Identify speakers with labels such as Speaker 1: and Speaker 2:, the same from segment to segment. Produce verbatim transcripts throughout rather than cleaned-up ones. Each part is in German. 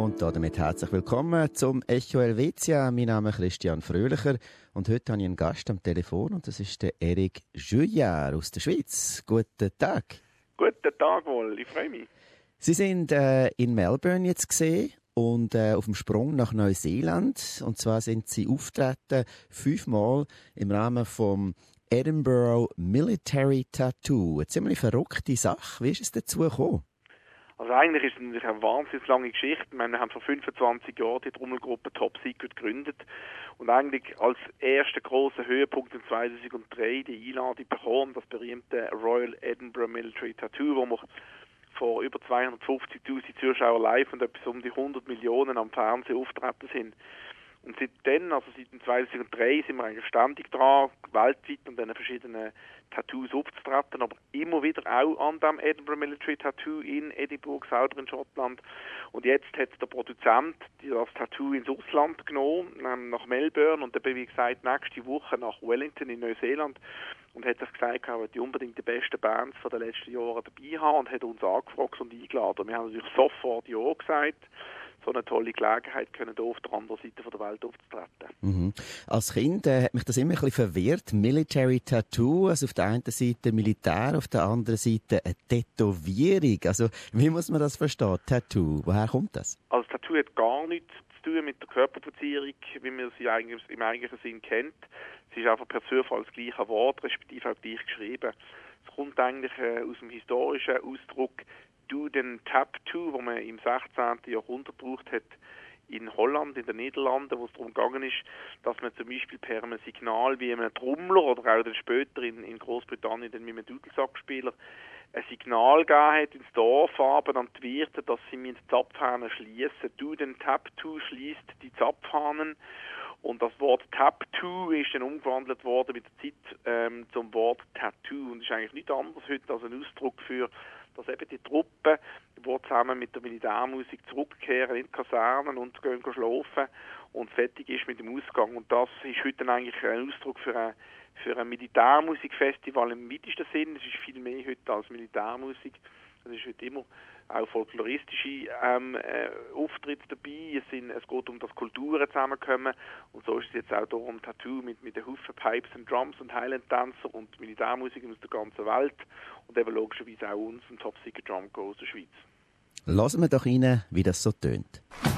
Speaker 1: Und damit herzlich willkommen zum Echo Helvetia. Mein Name ist Christian Fröhlicher und heute habe ich einen Gast am Telefon und das ist der Eric Juillard aus der Schweiz. Guten Tag.
Speaker 2: Guten Tag wohl, ich freue mich.
Speaker 1: Sie sind äh, in Melbourne jetzt gesehen und äh, auf dem Sprung nach Neuseeland. Und zwar sind Sie auftreten fünfmal im Rahmen vom Edinburgh Military Tattoo. Eine ziemlich verrückte Sache. Wie ist es dazu gekommen?
Speaker 2: Also eigentlich ist es eine wahnsinnig lange Geschichte. Ich meine, wir haben vor fünfundzwanzig Jahren die Trommelgruppe Top Secret gegründet und eigentlich als ersten grossen Höhepunkt in zweitausenddrei die Einladung bekommen, das berühmte Royal Edinburgh Military Tattoo, wo wir vor über zweihundertfünfzigtausend Zuschauer live und etwas um die hundert Millionen am Fernsehen auftreten sind. Und seitdem, also seit zweitausenddrei, sind wir eigentlich ständig dran, weltweit an diesen verschiedenen Tattoos aufzutreten, aber immer wieder auch an dem Edinburgh Military Tattoo in Edinburgh, selber in Schottland. Und jetzt hat der Produzent das Tattoo ins Ausland genommen, ähm, nach Melbourne und dann, wie gesagt, nächste Woche nach Wellington in Neuseeland und hat das gesagt, er wollte unbedingt die besten Bands von den letzten Jahren dabei haben und hat uns angefragt und eingeladen. Wir haben natürlich sofort Ja gesagt. So eine tolle Gelegenheit, können hier auf der anderen Seite der Welt aufzutreten.
Speaker 1: Mhm. Als Kind äh, hat mich das immer ein bisschen verwirrt. Military Tattoo, also auf der einen Seite Militär, auf der anderen Seite eine Tätowierung. Also wie muss man das verstehen, Tattoo? Woher kommt das?
Speaker 2: Also Tattoo hat gar nichts zu tun mit der Körperverzierung, wie man sie eigentlich im eigentlichen Sinn kennt. Es ist einfach per Zufall das gleiche Wort, respektive auch gleich geschrieben. Es kommt eigentlich äh, aus dem historischen Ausdruck Do den Tattoo, wo man im sechzehnten Jahrhundert gebraucht hat in Holland, in den Niederlanden, wo es darum gegangen ist, dass man zum Beispiel per einem Signal wie einem Trommler oder auch dann später in, in Großbritannien dann mit einem Dudelsackspieler ein Signal gegeben hat ins Dorf aber an die Wirte, dass sie mit Zapfhahnen schließen. Do den Tattoo schließt die Zapfhahnen. Und das Wort Tattoo ist dann umgewandelt worden mit der Zeit ähm, zum Wort Tattoo. Und ist eigentlich nichts anderes heute als ein Ausdruck für, dass eben die Truppen, die zusammen mit der Militärmusik zurückkehren in die Kasernen und gehen schlafen und fertig ist mit dem Ausgang. Und das ist heute eigentlich ein Ausdruck für ein, für ein Militärmusikfestival im weitesten Sinn. Es ist viel mehr heute als Militärmusik. Es ist heute immer auch folkloristische ähm, äh, Auftritte dabei. Es, sind, es geht um das Kulturen zusammenkommen. Und so ist es jetzt auch hier um Tattoo mit, mit den Haufen Pipes und Drums und Highland-Tänzer und Militärmusik aus der ganzen Welt. Und eben logischerweise auch uns, ein Top Secret Drum Corps aus der Schweiz.
Speaker 1: Lassen wir doch rein, wie das so tönt.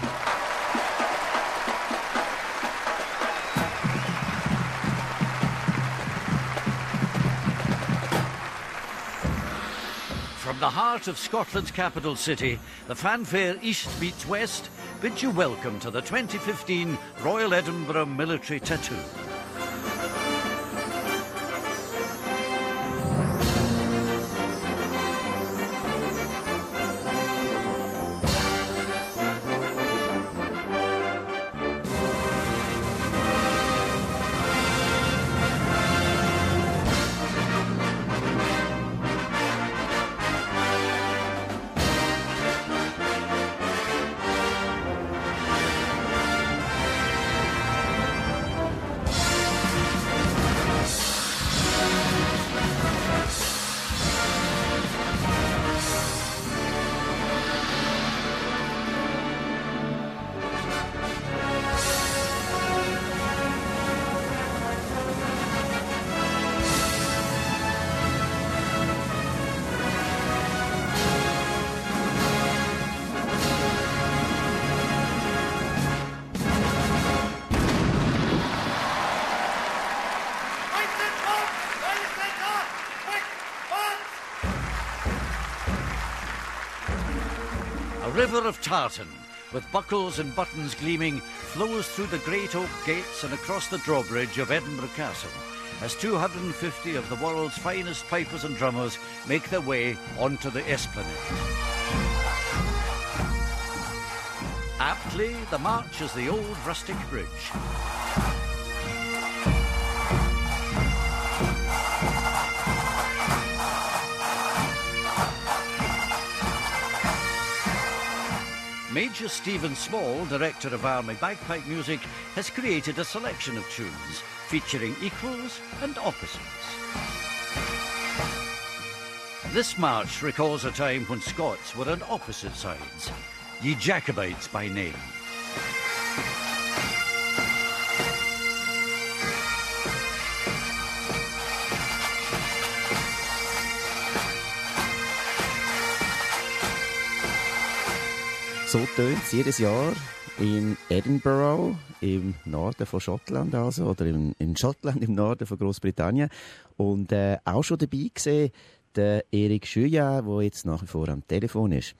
Speaker 3: From the heart of Scotland's capital city, the fanfare East meets West bids you welcome to the twenty fifteen Royal Edinburgh Military Tattoo. A river of tartan, with buckles and buttons gleaming, flows through the great oak gates and across the drawbridge of Edinburgh Castle, as two hundred fifty of the world's finest pipers and drummers make their way onto the esplanade. Aptly, the march is the old rustic bridge. Major Stephen Small, director of Army Bagpipe Music, has created a selection of tunes featuring equals and opposites. This march recalls a time when Scots were on opposite sides. Ye Jacobites by name.
Speaker 1: So tönt es jedes Jahr in Edinburgh, im Norden von Schottland also, oder in, in Schottland im Norden von Großbritannien. Und äh, auch schon dabei gesehen, der Erik Schüja, der jetzt nach wie vor am Telefon ist.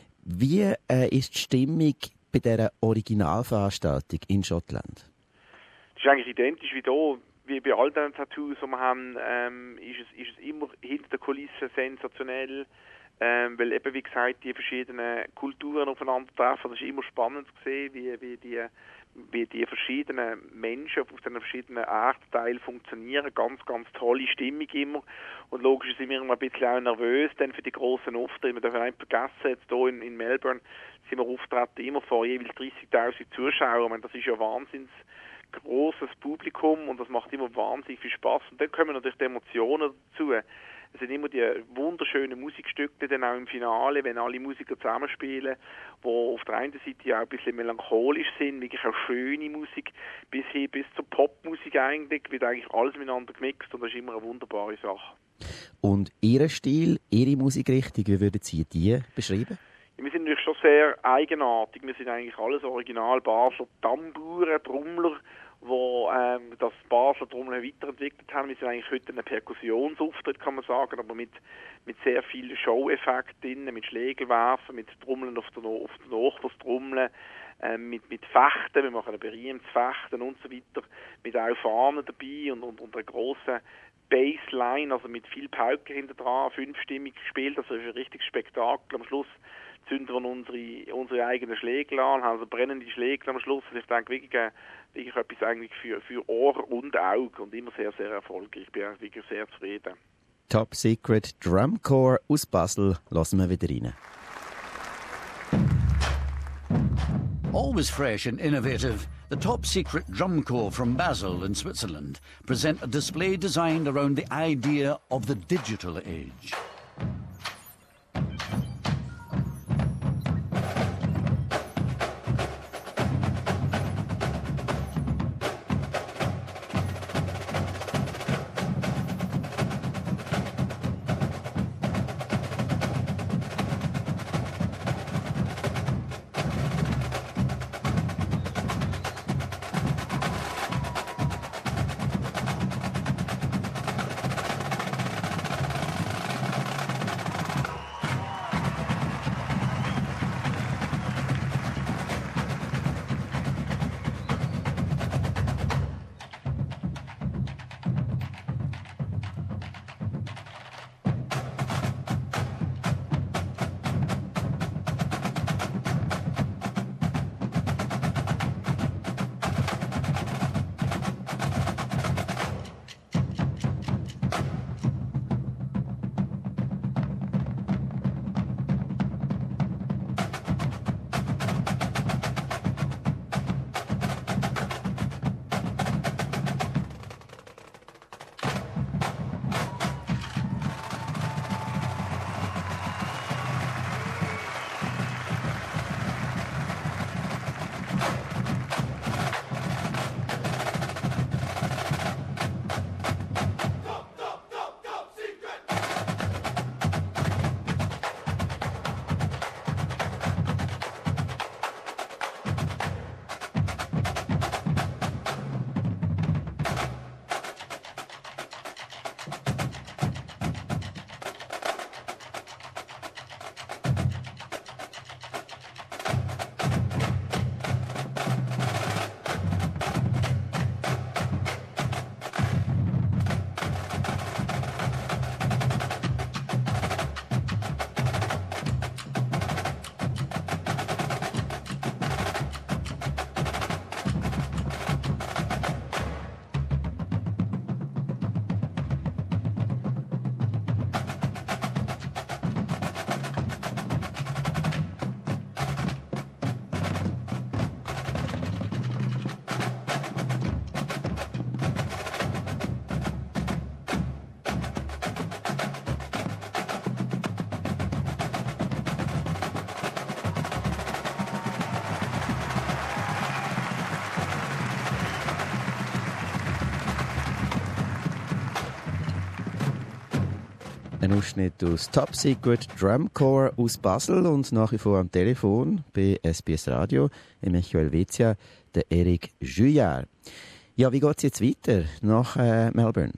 Speaker 1: Wie äh, ist die Stimmung bei dieser Originalveranstaltung in Schottland?
Speaker 2: Das ist eigentlich identisch wie hier. Wie bei all den Tattoos, die wir haben, ähm, ist, es, ist es immer hinter der Kulisse sensationell. Ähm, weil eben, wie gesagt, die verschiedenen Kulturen aufeinandertreffen. Das ist immer spannend zu sehen, wie, wie, die, wie die verschiedenen Menschen auf diesen verschiedenen Erdteilen funktionieren. Ganz, ganz tolle Stimmung immer. Und logisch sind wir immer ein bisschen auch nervös dann für die grossen Auftritte. Wir dürfen nicht vergessen, jetzt hier in, in Melbourne sind wir auftreten immer vor jeweils dreißigtausend Zuschauern. Ich meine, das ist ja wahnsinns grosses Publikum und das macht immer wahnsinnig viel Spaß. Und dann kommen natürlich die Emotionen dazu. Es sind immer die wunderschönen Musikstücke dann auch im Finale, wenn alle Musiker zusammenspielen, die auf der einen Seite auch ein bisschen melancholisch sind, wirklich auch schöne Musik, bis hin bis zur Popmusik eigentlich, wird eigentlich alles miteinander gemixt und das ist immer eine wunderbare Sache.
Speaker 1: Und Ihr Stil, Ihre Musikrichtung, wie würden Sie die beschreiben?
Speaker 2: Ja, wir sind natürlich schon sehr eigenartig, wir sind eigentlich alles original Basler Tamburen, Trommler, wo ähm, das Basler Trommeln weiterentwickelt haben. Wir sind eigentlich heute ein Perkussionsauftritt, kann man sagen, aber mit, mit sehr vielen Show-Effekten drin, mit Schlägelwerfen, mit Trommeln auf der, auf der Nachbarstrommeln, ähm, mit, mit Fechten, wir machen ein berühmtes Fechten und so weiter, mit auch Fahnen dabei und, und, und einer grossen Bassline, also mit viel Pauken hinter dran, fünfstimmig gespielt, also ist ein richtiges Spektakel. Am Schluss zünden wir unsere, unsere eigenen Schlägel an, also brennende Schlägel am Schluss. Also ich denke wirklich, äh, wirklich etwas eigentlich für, für Ohr und Auge und immer sehr, sehr erfolgreich. Ich bin wirklich sehr zufrieden.
Speaker 1: Top Secret Drum Corps aus Basel, lassen wir wieder rein.
Speaker 3: Always fresh and innovative, the Top Secret Drum Corps from Basel in Switzerland present a display designed around the idea of the digital age.
Speaker 1: ein Ausschnitt aus Top Secret Drum Corps aus Basel und nach wie vor am Telefon bei S B S Radio im Echo Helvetia, der Eric Juillard. Ja, wie geht es jetzt weiter nach äh, Melbourne?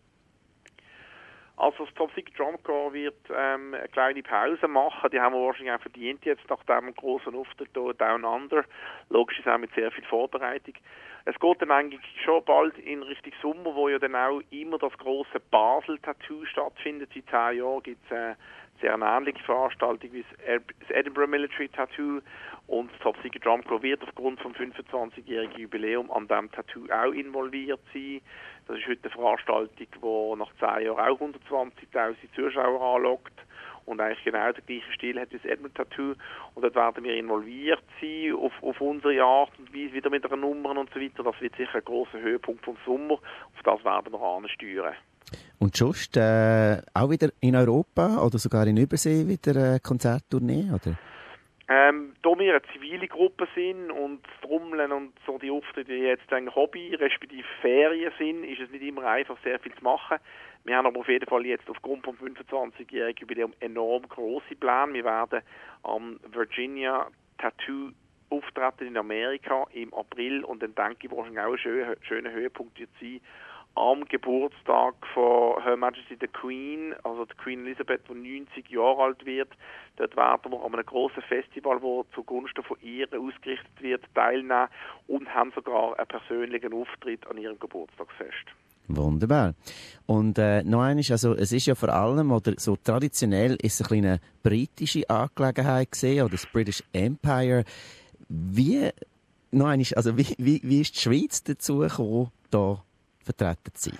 Speaker 2: Also das Top Secret Drum Corps wird ähm, eine kleine Pause machen. Die haben wir wahrscheinlich auch verdient jetzt nach dem großen Auftritt hier Down Under. Logisch ist auch mit sehr viel Vorbereitung. Es geht dann eigentlich schon bald in Richtung Sommer, wo ja dann auch immer das große Basel-Tattoo stattfindet. Seit zehn Jahren gibt es eine sehr ähnliche Veranstaltung wie das Edinburgh Military Tattoo. Und das Top Secret Drum Corps wird aufgrund vom fünfundzwanzigjährigen Jubiläum an diesem Tattoo auch involviert sein. Das ist heute eine Veranstaltung, die nach zehn Jahren auch hundertzwanzigtausend Zuschauer anlockt und eigentlich genau den gleichen Stil hat wie das Edmund Tattoo. Und dort werden wir involviert sein, auf, auf unsere Art und Weise, wieder mit den Nummern und so weiter. Das wird sicher ein grosser Höhepunkt vom Sommer. Auf das werden wir ansteuern.
Speaker 1: Und sonst äh, auch wieder in Europa oder sogar in Übersee wieder äh, Konzerttournee, oder?
Speaker 2: Ähm, da wir eine zivile Gruppe sind und das Trommeln und so die Auftritte jetzt ein Hobby, respektive Ferien sind, ist es nicht immer einfach, sehr viel zu machen. Wir haben aber auf jeden Fall jetzt aufgrund vom fünfundzwanzigjährigen Jubiläum enorm grosse Pläne. Wir werden am Virginia Tattoo auftreten in Amerika im April und dann denke ich, wahrscheinlich auch ein schöner, schöner Höhepunkt wird sein, am Geburtstag von Her Majesty the Queen, also die Queen Elizabeth, die neunzig Jahre alt wird. Dort werden wir an einem grossen Festival, das zugunsten von ihr ausgerichtet wird, teilnehmen und haben sogar einen persönlichen Auftritt an ihrem Geburtstagsfest.
Speaker 1: Wunderbar. Und äh, noch eines, also es ist ja vor allem, oder so traditionell ist es eine kleine britische Angelegenheit gesehen, oder das British Empire. Wie, noch eines, also wie, wie, wie ist die Schweiz dazu gekommen, da vertreten zu sein?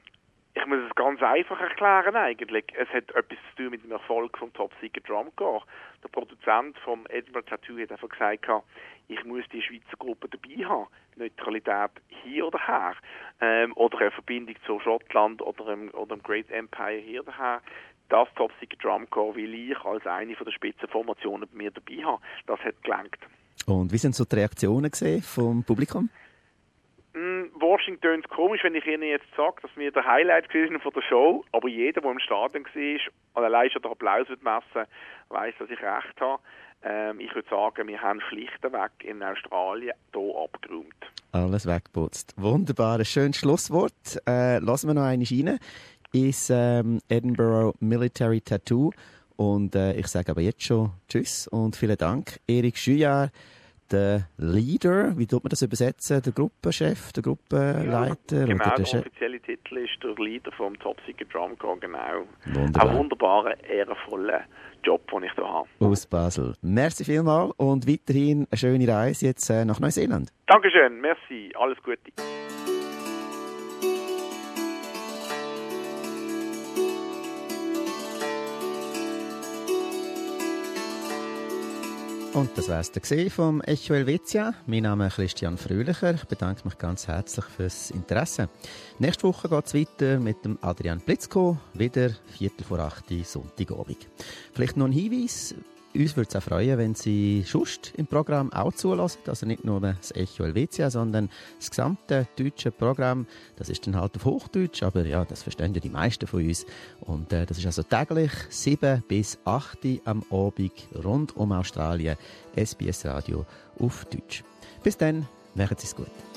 Speaker 2: Ich muss es ganz einfach erklären eigentlich. Es hat etwas zu tun mit dem Erfolg vom Top Secret Drum Corps. Der Produzent vom Edinburgh Tattoo hat einfach gesagt, ich muss die Schweizer Gruppe dabei haben. Neutralität hier oder her. Ähm, oder eine Verbindung zu Schottland oder dem, oder dem Great Empire hier oder her. Das Top Secret Drum Corps will ich als eine von der Spitzenformationen bei mir dabei haben. Das hat gelangt. Und
Speaker 1: wie sind so die Reaktionen gesehen vom Publikum?
Speaker 2: Mm, Washington tönt komisch, wenn ich Ihnen jetzt sage, dass wir der Highlight sind von der Show, aber jeder, der im Stadion war, allein schon der Applaus wird messen, weiss, dass ich recht habe. Ähm, ich würde sagen, wir haben schlichtweg in Australien hier abgeräumt.
Speaker 1: Alles weggeputzt. Wunderbar, ein schönes Schlusswort. Äh, lassen wir noch einmal rein ins ähm, Edinburgh Military Tattoo. Und äh, ich sage aber jetzt schon Tschüss und vielen Dank, Eric Juillard, der Leader, wie tut man das übersetzen? Der Gruppenchef, der Gruppenleiter?
Speaker 2: Ja, genau,
Speaker 1: oder
Speaker 2: der, der offizielle Titel ist der Leader vom Top Secret Drum Corps, genau.
Speaker 1: Wunderbar.
Speaker 2: Ein wunderbarer, ehrenvoller Job, den ich hier habe.
Speaker 1: Aus Basel. Merci vielmals und weiterhin eine schöne Reise jetzt äh, nach Neuseeland.
Speaker 2: Dankeschön, merci, alles Gute.
Speaker 1: Und das wär's dann vom Echo Helvetia. Mein Name ist Christian Fröhlicher. Ich bedanke mich ganz herzlich fürs Interesse. Nächste Woche geht's weiter mit dem Adrian Plitzko. Wieder Viertel vor acht Sonntagabend. Vielleicht noch ein Hinweis. Uns würde es auch freuen, wenn Sie sonst im Programm auch zulassen. Also nicht nur das Echo Helvetia, sondern das gesamte deutsche Programm. Das ist dann halt auf Hochdeutsch, aber ja, das verstehen ja die meisten von uns. Und äh, das ist also täglich sieben bis acht am Abend rund um Australien. S B S Radio auf Deutsch. Bis dann, machen Sie es gut.